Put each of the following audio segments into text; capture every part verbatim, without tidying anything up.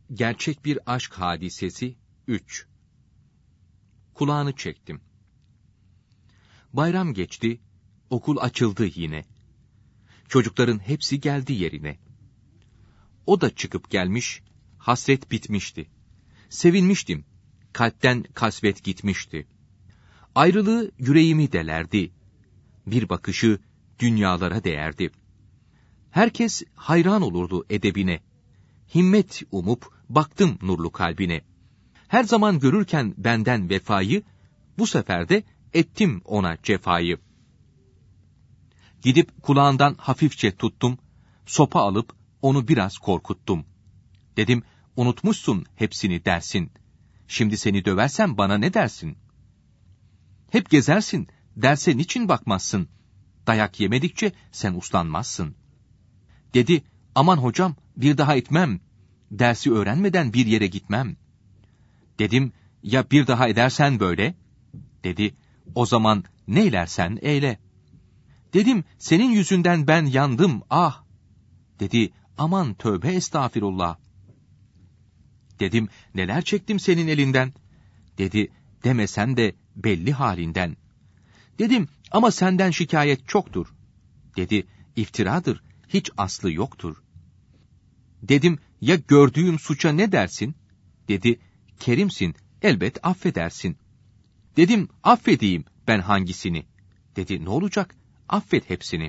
Gerçek bir aşk hadisesi üç. Kulağını çektim. Bayram geçti, okul açıldı yine. Çocukların hepsi geldi yerine. O da çıkıp gelmiş, hasret bitmişti. Sevinmiştim, kalpten kasvet gitmişti. Ayrılığı yüreğimi delerdi. Bir bakışı dünyalara değerdi. Herkes hayran olurdu edebine. Himmet umup baktım nurlu kalbine. Her zaman görürken benden vefayı, bu sefer de ettim ona cefayı. Gidip kulağından hafifçe tuttum, sopa alıp onu biraz korkuttum. Dedim, unutmuşsun hepsini dersin. Şimdi seni döversem bana ne dersin? Hep gezersin, derse niçin bakmazsın? Dayak yemedikçe sen uslanmazsın. Dedi, aman hocam bir daha etmem. Dersi öğrenmeden bir yere gitmem. Dedim, ya bir daha edersen böyle? Dedi, o zaman neylersen eyle. Dedim, senin yüzünden ben yandım ah. Dedi, aman tövbe estağfirullah. Dedim, neler çektim senin elinden? Dedi, demesen de belli halinden. Dedim, ama senden şikayet çoktur. Dedi, iftiradır, hiç aslı yoktur. Dedim, ya gördüğüm suça ne dersin? Dedi, kerimsin, elbet affedersin. Dedim, affedeyim ben hangisini? Dedi, ne olacak, affet hepsini.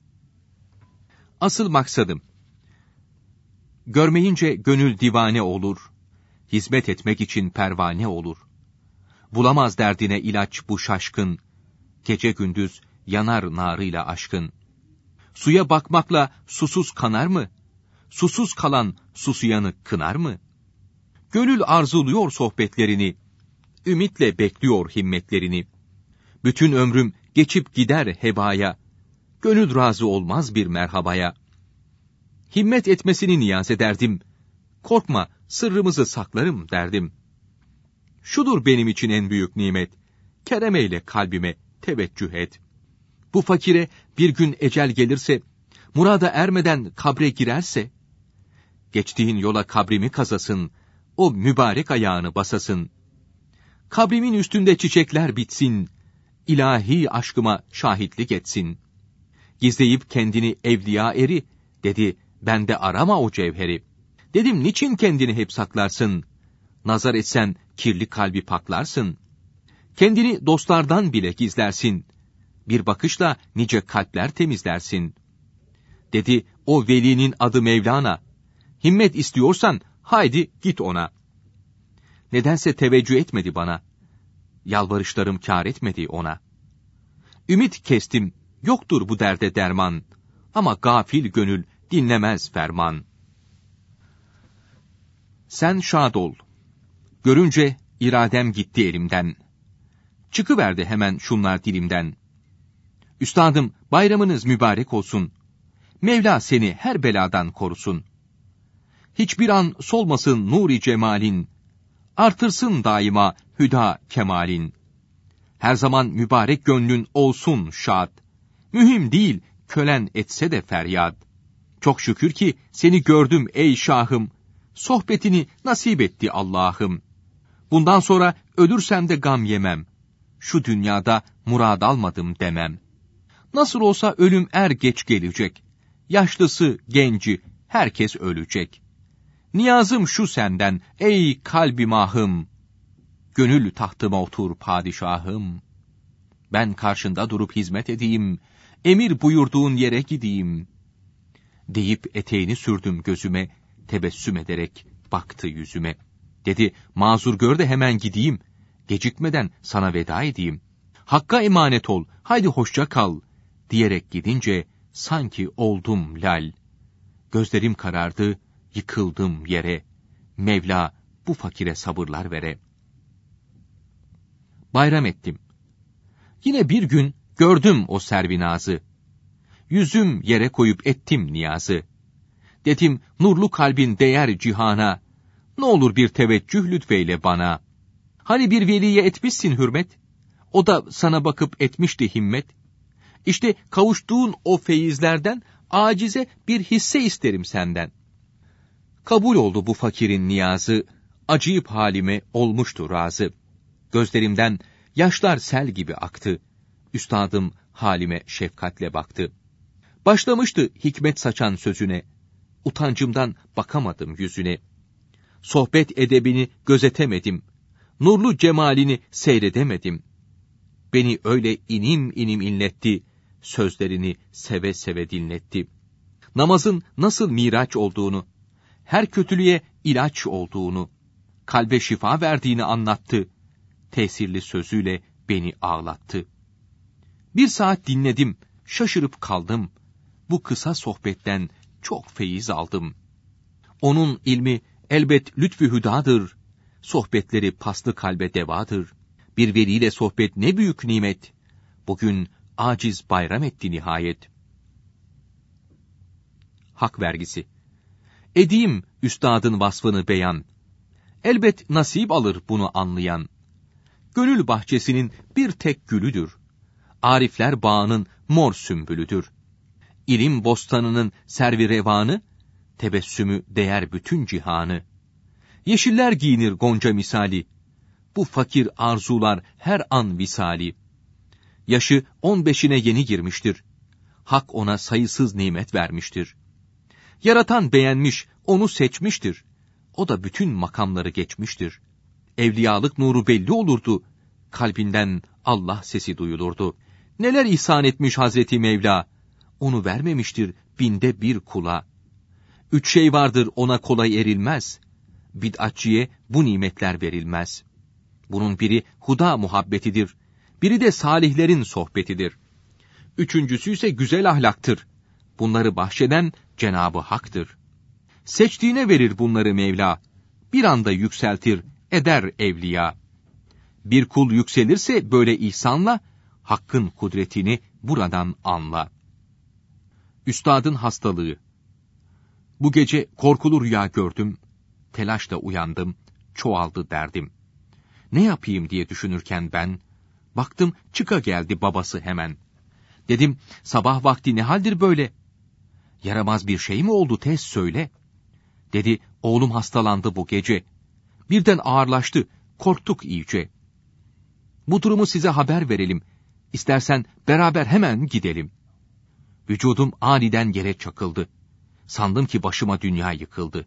Asıl maksadım, görmeyince gönül divane olur, hizmet etmek için pervane olur. Bulamaz derdine ilaç bu şaşkın, gece gündüz yanar narıyla aşkın. Suya bakmakla susuz kanar mı? Susuz kalan susuyanı kınar mı? Gönül arzuluyor sohbetlerini, ümitle bekliyor himmetlerini. Bütün ömrüm geçip gider hebaya, gönül razı olmaz bir merhabaya. Himmet etmesini niyaz ederdim, korkma sırrımızı saklarım derdim. Şudur benim için en büyük nimet, kerem eyle kalbime teveccüh et. Bu fakire bir gün ecel gelirse, murada ermeden kabre girerse, geçtiğin yola kabrimi kazasın, o mübarek ayağını basasın. Kabrimin üstünde çiçekler bitsin, ilahi aşkıma şahitlik etsin. Gizleyip kendini evliya eri, dedi, bende arama o cevheri. Dedim, niçin kendini hep saklarsın? Nazar etsen kirli kalbi paklarsın. Kendini dostlardan bile gizlersin. Bir bakışla nice kalpler temizlersin. Dedi, o velinin adı Mevlana. Himmet istiyorsan, haydi git ona. Nedense teveccüh etmedi bana. Yalvarışlarım kâr etmedi ona. Ümit kestim, yoktur bu derde derman. Ama gafil gönül dinlemez ferman. Sen şad ol. Görünce iradem gitti elimden. Çıkıverdi hemen şunlar dilimden. Üstadım, bayramınız mübarek olsun. Mevla seni her beladan korusun. Hiçbir an solmasın nuri cemalin. Artırsın daima hüda kemalin. Her zaman mübarek gönlün olsun şad. Mühim değil, kölen etse de feryat. Çok şükür ki seni gördüm ey şahım. Sohbetini nasip etti Allah'ım. Bundan sonra ölürsem de gam yemem. Şu dünyada murad almadım demem. Nasıl olsa ölüm er geç gelecek. Yaşlısı, genci, herkes ölecek. Niyazım şu senden, ey kalbim ahım. Gönül tahtıma otur padişahım. Ben karşında durup hizmet edeyim, emir buyurduğun yere gideyim. Deyip eteğini sürdüm gözüme, tebessüm ederek baktı yüzüme. Dedi, mazur gör de hemen gideyim, gecikmeden sana veda edeyim. Hakka emanet ol, haydi hoşça kal, diyerek gidince sanki oldum lal. Gözlerim karardı, yıkıldım yere. Mevla bu fakire sabırlar vere. Bayram ettim. Yine bir gün gördüm o servinazı. Yüzüm yere koyup ettim niyazı. Dedim, nurlu kalbin değer cihana. Ne olur bir teveccüh lütfeyle bana. Hani bir veliye etmişsin hürmet, o da sana bakıp etmişti himmet. İşte kavuştuğun o feyizlerden acize bir hisse isterim senden. Kabul oldu bu fakirin niyazı, acıyıp halime olmuştu razı. Gözlerimden yaşlar sel gibi aktı, üstadım halime şefkatle baktı. Başlamıştı hikmet saçan sözüne, utancımdan bakamadım yüzüne. Sohbet edebini gözetemedim, nurlu cemalini seyredemedim. Beni öyle inim inim inletti, sözlerini seve seve dinletti. Namazın nasıl miraç olduğunu, her kötülüğe ilaç olduğunu, kalbe şifa verdiğini anlattı. Tesirli sözüyle beni ağlattı. Bir saat dinledim, şaşırıp kaldım. Bu kısa sohbetten çok feyiz aldım. Onun ilmi elbet lütfü hüdadır. Sohbetleri paslı kalbe devadır. Bir veliyle sohbet ne büyük nimet. Bugün aciz bayram etti nihayet. Hak vergisi. Edeyim üstadın vasfını beyan. Elbet nasip alır bunu anlayan. Gönül bahçesinin bir tek gülüdür. Arifler bağının mor sümbülüdür. İlim bostanının servi revanı, tebessümü değer bütün cihanı. Yeşiller giyinir gonca misali, bu fakir arzular her an visali. Yaşı on beşine yeni girmiştir. Hak ona sayısız nimet vermiştir. Yaratan beğenmiş, onu seçmiştir. O da bütün makamları geçmiştir. Evliyalık nuru belli olurdu. Kalbinden Allah sesi duyulurdu. Neler ihsan etmiş Hazreti Mevla, onu vermemiştir binde bir kula. Üç şey vardır ona kolay erilmez. Bid'atçiye bu nimetler verilmez. Bunun biri huda muhabbetidir. Biri de salihlerin sohbetidir. Üçüncüsü ise güzel ahlaktır. Bunları bahşeden Cenab-ı Hak'tır. Seçtiğine verir bunları Mevla. Bir anda yükseltir, eder evliya. Bir kul yükselirse böyle ihsanla, Hakk'ın kudretini buradan anla. Üstadın hastalığı. Bu gece korkulu rüya gördüm, telaşla uyandım, çoğaldı derdim. Ne yapayım diye düşünürken ben, baktım çıka geldi babası hemen. Dedim, sabah vakti ne haldir böyle? Yaramaz bir şey mi oldu tez söyle. Dedi, oğlum hastalandı bu gece. Birden ağırlaştı, korktuk iyice. Bu durumu size haber verelim. İstersen beraber hemen gidelim. Vücudum aniden yere çakıldı. Sandım ki başıma dünya yıkıldı.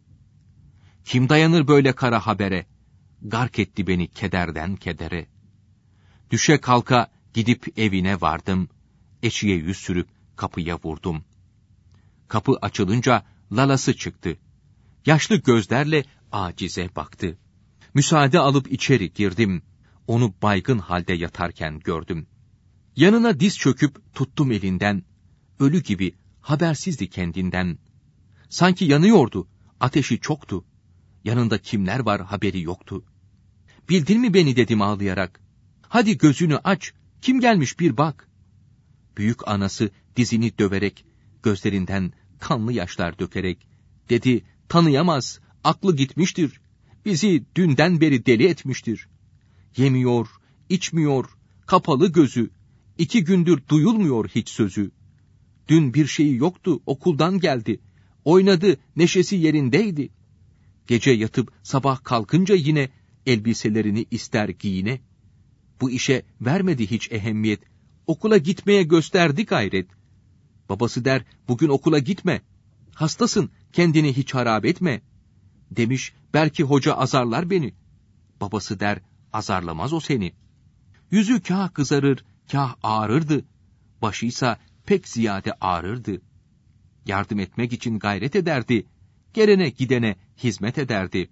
Kim dayanır böyle kara habere? Gark etti beni kederden kedere. Düşe kalka gidip evine vardım. Eşiğe yüz sürüp kapıya vurdum. Kapı açılınca lalası çıktı. Yaşlı gözlerle acize baktı. Müsaade alıp içeri girdim. Onu baygın halde yatarken gördüm. Yanına diz çöküp tuttum elinden. Ölü gibi habersizdi kendinden. Sanki yanıyordu, ateşi çoktu. Yanında kimler var haberi yoktu. Bildin mi beni dedim ağlayarak. Hadi gözünü aç, kim gelmiş bir bak. Büyük anası dizini döverek, gözlerinden kanlı yaşlar dökerek, dedi, tanıyamaz, aklı gitmiştir. Bizi dünden beri deli etmiştir. Yemiyor, içmiyor, kapalı gözü, iki gündür duyulmuyor hiç sözü. Dün bir şeyi yoktu, okuldan geldi. Oynadı, neşesi yerindeydi. Gece yatıp sabah kalkınca yine elbiselerini ister giyine. Bu işe vermedi hiç ehemmiyet. Okula gitmeye gösterdi gayret. Babası der, bugün okula gitme. Hastasın, kendini hiç harap etme. Demiş, belki hoca azarlar beni. Babası der, azarlamaz o seni. Yüzü kâh kızarır, kâh ağrırdı. Başıysa pek ziyade ağrırdı. Yardım etmek için gayret ederdi. Gelene gidene hizmet ederdi.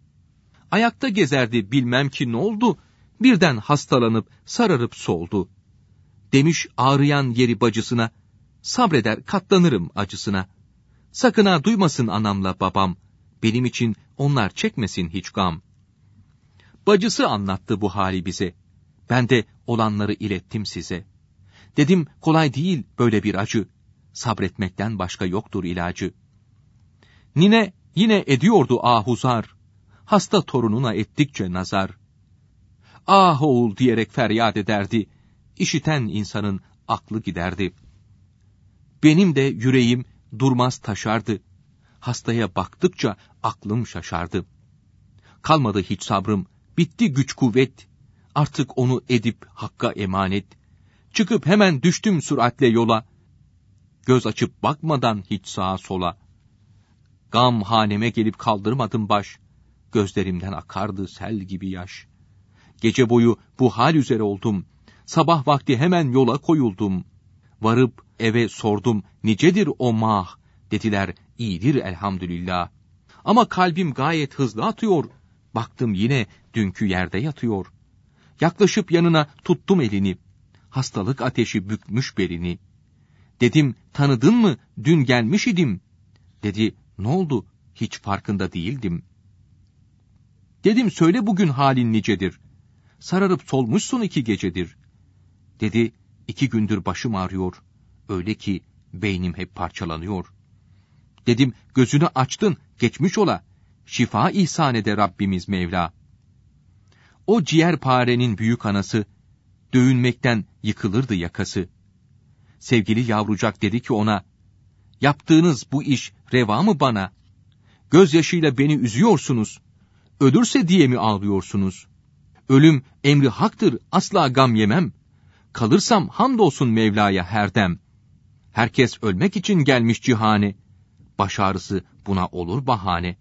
Ayakta gezerdi, bilmem ki ne oldu. Birden hastalanıp sararıp soldu. Demiş ağrıyan yeri bacısına, sabreder katlanırım acısına. Sakın ha duymasın anamla babam, benim için onlar çekmesin hiç gam. Bacısı anlattı bu hali bize. Ben de olanları ilettim size. Dedim kolay değil böyle bir acı. Sabretmekten başka yoktur ilacı. Nine yine ediyordu ahuzar. Hasta torununa ettikçe nazar. Ah oğul diyerek feryat ederdi. İşiten insanın aklı giderdi. Benim de yüreğim durmaz taşardı. Hastaya baktıkça aklım şaşardı. Kalmadı hiç sabrım, bitti güç kuvvet. Artık onu edip Hakk'a emanet. Çıkıp hemen düştüm süratle yola. Göz açıp bakmadan hiç sağa sola. Gam haneme gelip kaldırmadım baş. Gözlerimden akardı sel gibi yaş. Gece boyu bu hal üzere oldum. Sabah vakti hemen yola koyuldum. Varıp eve sordum, nicedir o mah? Dediler, iyidir elhamdülillah. Ama kalbim gayet hızlı atıyor. Baktım yine dünkü yerde yatıyor. Yaklaşıp yanına tuttum elini. Hastalık ateşi bükmüş belini. Dedim, tanıdın mı? Dün gelmiş idim. Dedi, ne oldu? Hiç farkında değildim. Dedim, söyle bugün halin nicedir? Sararıp solmuşsun iki gecedir. Dedi, iki gündür başım ağrıyor. Öyle ki beynim hep parçalanıyor. Dedim, gözünü açtın, geçmiş ola. Şifa ihsan ede Rabbimiz Mevla. O ciğerparenin büyük anası, dövünmekten yıkılırdı yakası. Sevgili yavrucak dedi ki ona, yaptığınız bu iş reva mı bana? Gözyaşıyla beni üzüyorsunuz. Ölürse diye mi ağlıyorsunuz? Ölüm emri haktır, asla gam yemem. Kalırsam hamdolsun Mevla'ya her dem. Herkes ölmek için gelmiş cihane. Baş ağrısı buna olur bahane.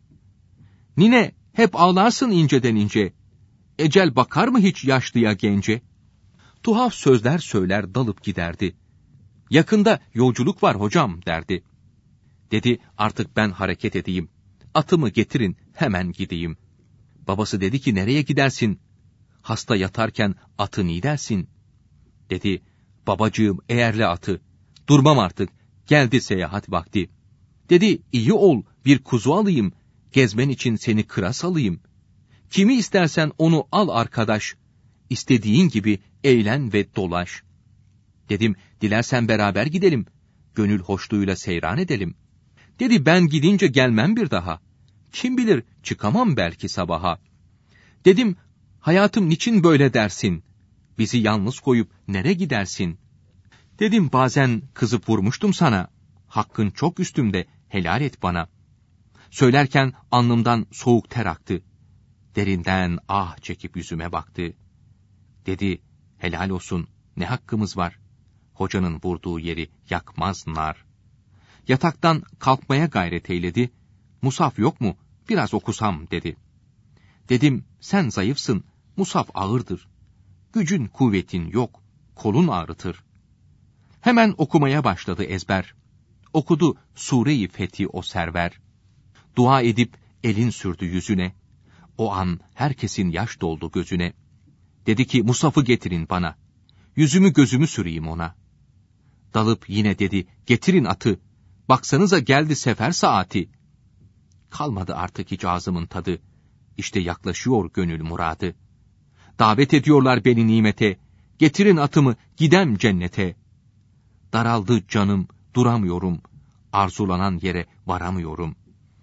Nine hep ağlarsın inceden ince. Ecel bakar mı hiç yaşlıya gence? Tuhaf sözler söyler dalıp giderdi. Yakında yolculuk var hocam derdi. Dedi, artık ben hareket edeyim. Atımı getirin, hemen gideyim. Babası dedi ki, nereye gidersin? Hasta yatarken atı ni dersin? Dedi, babacığım eğerle atı. Durmam artık, geldi seyahat vakti. Dedi, iyi ol, bir kuzu alayım. Gezmen için seni kıra salayım. Kimi istersen onu al arkadaş. İstediğin gibi eğlen ve dolaş. Dedim, dilersen beraber gidelim. Gönül hoşluğuyla seyran edelim. Dedi, ben gidince gelmem bir daha. Kim bilir, çıkamam belki sabaha. Dedim, hayatım niçin böyle dersin? Bizi yalnız koyup nereye gidersin? Dedim, bazen kızıp vurmuştum sana. Hakkın çok üstümde, helal et bana. Söylerken alnımdan soğuk ter aktı. Derinden ah çekip yüzüme baktı. Dedi, helal olsun, ne hakkımız var? Hocanın vurduğu yeri yakmaz nar. Yataktan kalkmaya gayret eyledi. Musaf yok mu? Biraz okusam dedi. Dedim, sen zayıfsın, musaf ağırdır. Gücün kuvvetin yok, kolun ağrıtır. Hemen okumaya başladı ezber. Okudu Sure-i Fethi o server. Dua edip elin sürdü yüzüne. O an herkesin yaş doldu gözüne. Dedi ki, musafı getirin bana. Yüzümü gözümü süreyim ona. Dalıp yine dedi, getirin atı. Baksanıza geldi sefer saati. Kalmadı artık hiç ağzımın tadı. İşte yaklaşıyor gönül muradı. Davet ediyorlar beni nimete. Getirin atımı, gidem cennete. Daraldı canım, duramıyorum. Arzulanan yere varamıyorum.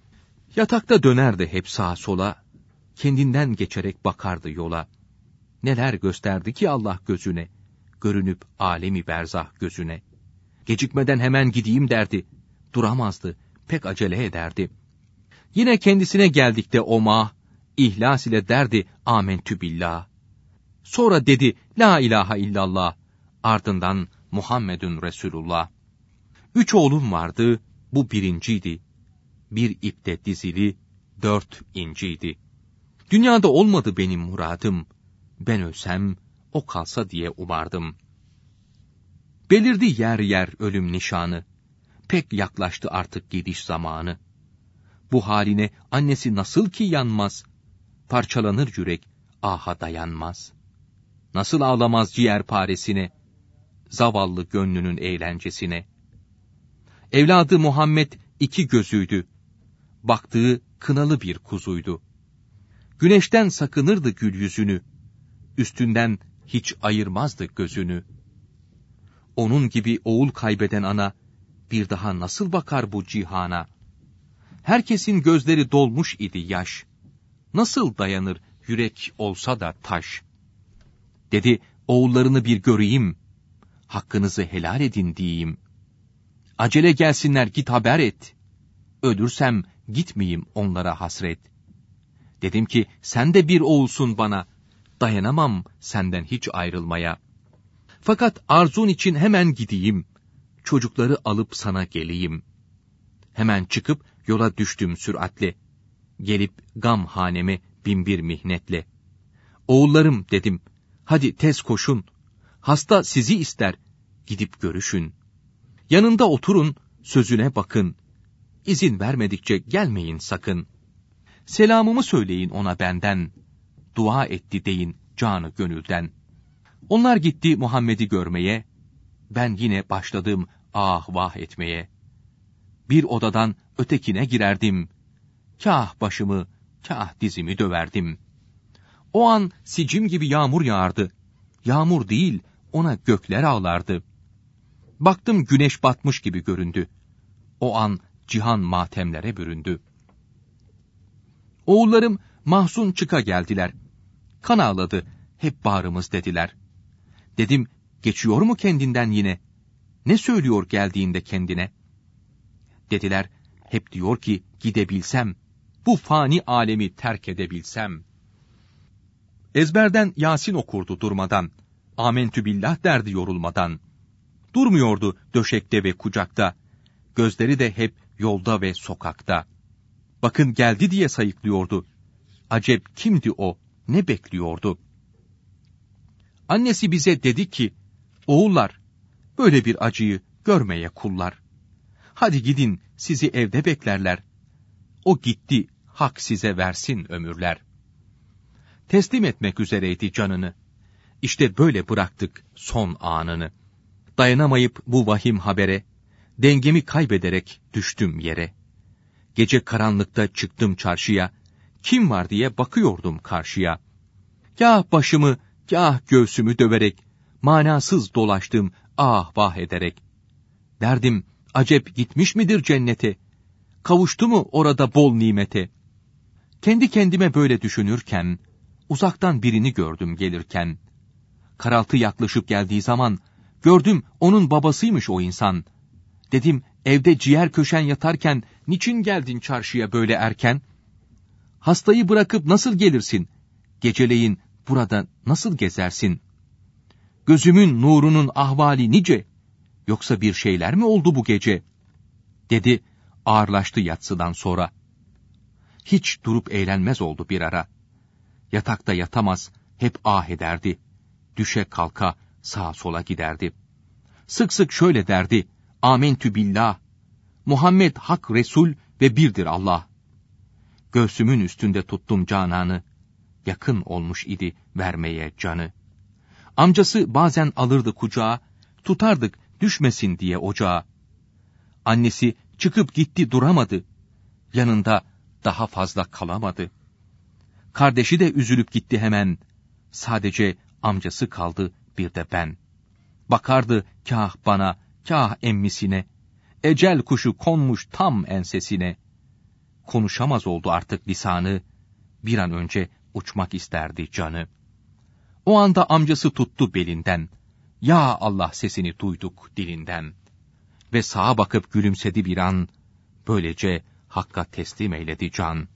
Yatakta dönerdi hep sağa sola. Kendinden geçerek bakardı yola. Neler gösterdi ki Allah gözüne. Görünüp alemi berzah gözüne. Gecikmeden hemen gideyim derdi. Duramazdı, pek acele ederdi. Yine kendisine geldikte o mah, ihlas ile derdi amentü billah. Sonra dedi la ilahe illallah. Ardından Muhammedun Resulullah. Üç oğlum vardı, bu birinciydi. Bir ipte dizili, dört inciydi. Dünyada olmadı benim muradım. Ben ölsem, o kalsa diye umardım. Belirdi yer yer ölüm nişanı. Pek yaklaştı artık gidiş zamanı. Bu haline annesi nasıl ki yanmaz? Parçalanır yürek, aha dayanmaz. Nasıl ağlamaz ciğerparesine? Zavallı gönlünün eğlencesine. Evladı Muhammed iki gözüydü. Baktığı kınalı bir kuzuydu. Güneşten sakınırdı gül yüzünü. Üstünden hiç ayırmazdı gözünü. Onun gibi oğul kaybeden ana, bir daha nasıl bakar bu cihana? Herkesin gözleri dolmuş idi yaş. Nasıl dayanır yürek olsa da taş? Dedi, oğullarını bir göreyim. Hakkınızı helal edin diyeyim. Acele gelsinler, git haber et. Ölürsem gitmeyeyim onlara hasret. Dedim ki sen de bir oğulsun bana, dayanamam senden hiç ayrılmaya. Fakat arzun için hemen gideyim, çocukları alıp sana geleyim. Hemen çıkıp yola düştüm süratle, gelip gam haneme binbir mihnetle. Oğullarım dedim, hadi tez koşun, hasta sizi ister, gidip görüşün. Yanında oturun, sözüne bakın, İzin vermedikçe gelmeyin sakın. Selamımı söyleyin ona benden, dua etti deyin canı gönülden. Onlar gitti Muhammed'i görmeye, ben yine başladım ah vah etmeye. Bir odadan ötekine girerdim, kah başımı, kah dizimi döverdim. O an sicim gibi yağmur yağardı, yağmur değil ona gökler ağlardı. Baktım güneş batmış gibi göründü, o an cihan matemlere büründü. Oğullarım mahzun çıka geldiler, kan ağladı, hep bağrımız dediler. Dedim, geçiyor mu kendinden yine? Ne söylüyor geldiğinde kendine? Dediler, hep diyor ki gidebilsem, bu fani alemi terk edebilsem. Ezberden Yasin okurdu durmadan, Amentü billah derdi yorulmadan. Durmuyordu döşekte ve kucakta, gözleri de hep yolda ve sokakta. Bakın geldi diye sayıklıyordu. Acep kimdi o, ne bekliyordu? Annesi bize dedi ki, oğullar, böyle bir acıyı görmeye kullar. Hadi gidin, sizi evde beklerler. O gitti, hak size versin ömürler. Teslim etmek üzereydi canını. İşte böyle bıraktık son anını. Dayanamayıp bu vahim habere, dengemi kaybederek düştüm yere. Gece karanlıkta çıktım çarşıya, kim var diye bakıyordum karşıya. Kâh başımı, kâh göğsümü döverek, manasız dolaştım ah vah ederek. Derdim, acep gitmiş midir cennete? Kavuştu mu orada bol nimete? Kendi kendime böyle düşünürken, uzaktan birini gördüm gelirken. Karaltı yaklaşıp geldiği zaman, gördüm onun babasıymış o insan. Dedim, evde ciğer köşen yatarken, niçin geldin çarşıya böyle erken? Hastayı bırakıp nasıl gelirsin? Geceleyin burada nasıl gezersin? Gözümün nurunun ahvali nice? Yoksa bir şeyler mi oldu bu gece? Dedi, ağırlaştı yatsıdan sonra. Hiç durup eğlenmez oldu bir ara. Yatakta yatamaz, hep ah ederdi. Düşe kalka, sağa sola giderdi. Sık sık şöyle derdi, Amentü billah, Muhammed hak Resul ve birdir Allah. Göğsümün üstünde tuttum cananı, yakın olmuş idi vermeye canı. Amcası bazen alırdı kucağa, tutardık düşmesin diye ocağa. Annesi çıkıp gitti duramadı, yanında daha fazla kalamadı. Kardeşi de üzülüp gitti hemen, sadece amcası kaldı bir de ben. Bakardı kâh bana, kâh emmisine, ecel kuşu konmuş tam ensesine. Konuşamaz oldu artık lisanı, bir an önce uçmak isterdi canı. O anda amcası tuttu belinden, ya Allah sesini duyduk dilinden. Ve sağa bakıp gülümsedi bir an, böylece Hakk'a teslim eyledi can.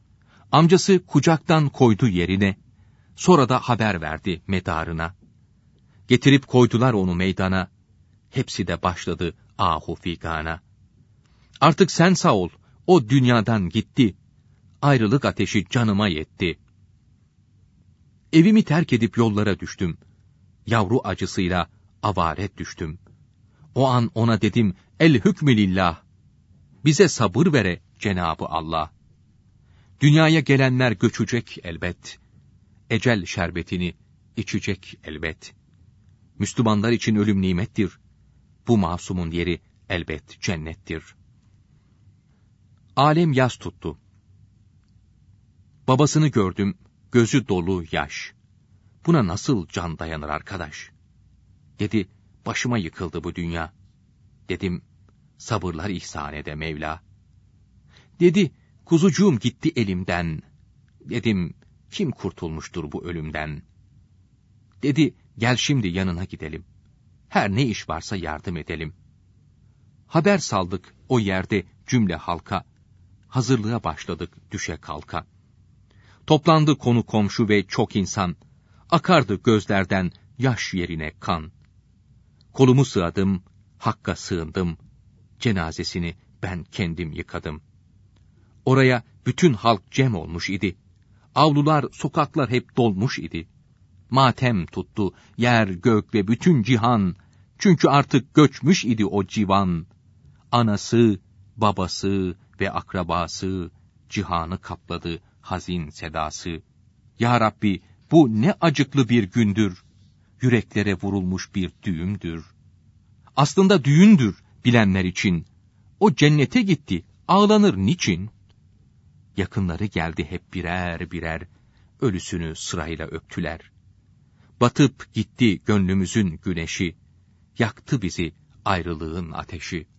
Amcası kucaktan koydu yerine, sonra da haber verdi medarına. Getirip koydular onu meydana, hepsi de başladı ahu figana. Artık sen sağ ol, o dünyadan gitti, ayrılık ateşi canıma yetti. Evimi terk edip yollara düştüm, yavru acısıyla avaret düştüm. O an ona dedim, el hükmü lillah, bize sabır vere Cenab-ı Allah. Dünyaya gelenler göçecek elbet, ecel şerbetini içecek elbet. Müslümanlar için ölüm nimettir, bu masumun yeri elbet cennettir. Alem yas tuttu. Babasını gördüm, gözü dolu yaş. Buna nasıl can dayanır arkadaş? Dedi, başıma yıkıldı bu dünya. Dedim, sabırlar ihsan ede Mevla. Dedi, kuzucuğum gitti elimden. Dedim, kim kurtulmuştur bu ölümden? Dedi, gel şimdi yanına gidelim. Her ne iş varsa yardım edelim. Haber saldık, o yerde cümle halka. Hazırlığa başladık düşe kalka. Toplandı konu komşu ve çok insan. Akardı gözlerden yaş yerine kan. Kolumu sıvadım, Hakk'a sığındım. Cenazesini ben kendim yıkadım. Oraya bütün halk cem olmuş idi. Avlular, sokaklar hep dolmuş idi. Matem tuttu yer, gök ve bütün cihan. Çünkü artık göçmüş idi o civan. Anası, babası ve akrabası cihanı kapladı hazin sedası. Ya Rabbi, bu ne acıklı bir gündür. Yüreklere vurulmuş bir düğümdür. Aslında düğündür bilenler için. O cennete gitti, ağlanır niçin? Yakınları geldi hep birer birer, ölüsünü sırayla öptüler. Batıp gitti gönlümüzün güneşi, yaktı bizi ayrılığın ateşi.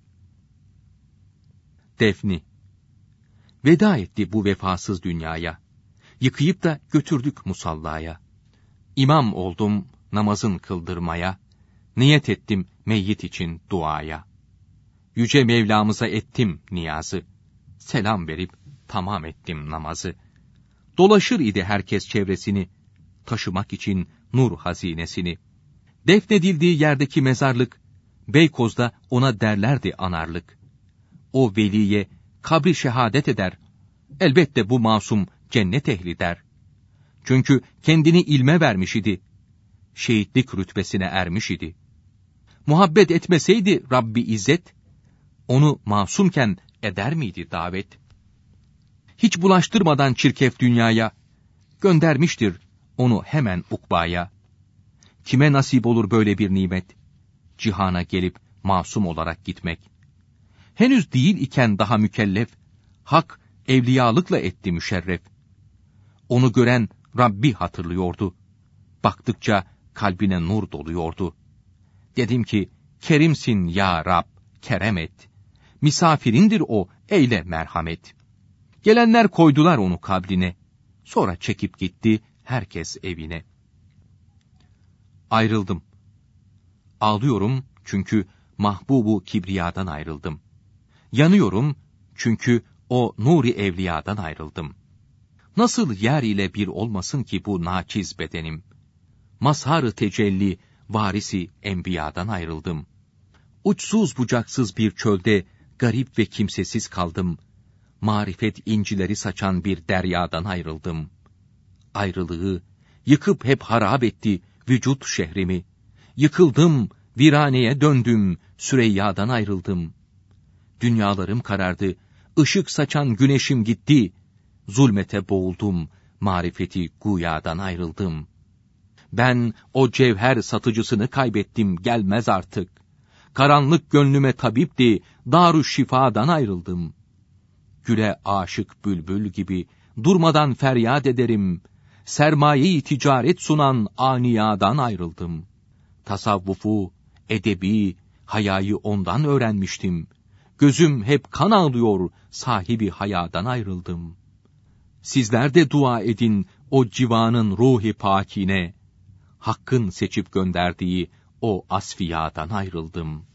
Defni. Veda etti bu vefasız dünyaya, yıkayıp da götürdük musallaya. İmam oldum namazın kıldırmaya, niyet ettim meyyit için duaya. Yüce Mevlamıza ettim niyazı, selam verip tamam ettim namazı. Dolaşır idi herkes çevresini, taşımak için nur hazinesini. Defnedildiği yerdeki mezarlık, Beykoz'da ona derlerdi anarlık. O veliye kabri şehadet eder, elbette bu masum cennet ehli der. Çünkü kendini ilme vermiş idi, şehitlik rütbesine ermiş idi. Muhabbet etmeseydi Rabbi İzzet, onu masumken eder miydi davet? Hiç bulaştırmadan çirkef dünyaya, göndermiştir onu hemen ukbaya. Kime nasip olur böyle bir nimet? Cihana gelip masum olarak gitmek. Henüz değil iken daha mükellef, hak evliyalıkla etti müşerref. Onu gören Rabbi hatırlıyordu. Baktıkça kalbine nur doluyordu. Dedim ki, kerimsin ya Rab, kerem et. Misafirindir o, eyle merhamet. Gelenler koydular onu kabrine. Sonra çekip gitti herkes evine. Ayrıldım. Ağlıyorum çünkü mahbubu kibriyadan ayrıldım. Yanıyorum çünkü o nuri evliyadan ayrıldım. Nasıl yer ile bir olmasın ki bu naçiz bedenim? Mazhar-ı tecelli, varisi enbiyadan ayrıldım. Uçsuz bucaksız bir çölde garip ve kimsesiz kaldım. Marifet incileri saçan bir deryadan ayrıldım. Ayrılığı yıkıp hep harap etti vücut şehrimi. Yıkıldım, viraneye döndüm, Süreyya'dan ayrıldım. Dünyalarım karardı, ışık saçan güneşim gitti. Zulmete boğuldum, marifeti guyadan ayrıldım. Ben o cevher satıcısını kaybettim, gelmez artık. Karanlık gönlüme tabipti, daru şifadan ayrıldım. Güle aşık bülbül gibi durmadan feryat ederim. Sermaye-i ticaret sunan aniyadan ayrıldım. Tasavvufu, edebi, hayayı ondan öğrenmiştim. Gözüm hep kan ağlıyor, sahibi hayadan ayrıldım. Sizler de dua edin o civanın ruhi pakine. Hakkın seçip gönderdiği o asfiyadan ayrıldım.